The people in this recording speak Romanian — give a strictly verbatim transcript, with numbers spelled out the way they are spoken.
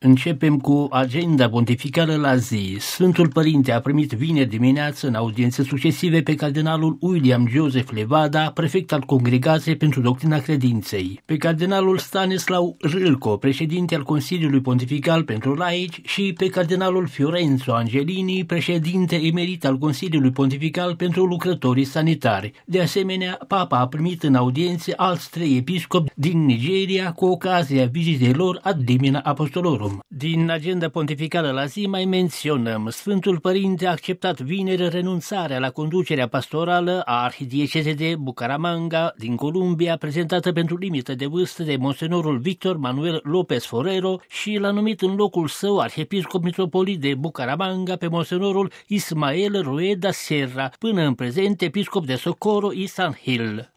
Începem cu agenda pontificală la zi. Sfântul Părinte a primit vineri dimineață în audiențe succesive pe cardenalul William Joseph Levada, prefect al Congregației pentru Doctrina Credinței, pe cardenalul Stanislau Râlco, președinte al Consiliului Pontifical pentru Laici, și pe cardenalul Fiorenzo Angelini, președinte emerit al Consiliului Pontifical pentru Lucrătorii Sanitari. De asemenea, Papa a primit în audiențe alți trei episcopi din Nigeria cu ocazia vizitei lor ad limina apostolorum. Din agenda pontificală la zi mai menționăm: Sfântul Părinte a acceptat vineri renunțarea la conducerea pastorală a arhidiecezei de Bucaramanga din Columbia, prezentată pentru limită de vârstă de monsenorul Victor Manuel López Forero, și l-a numit în locul său arhiepiscop mitropolit de Bucaramanga pe monsenorul Ismael Rueda Serra, până în prezent episcop de Socorro y San Gil.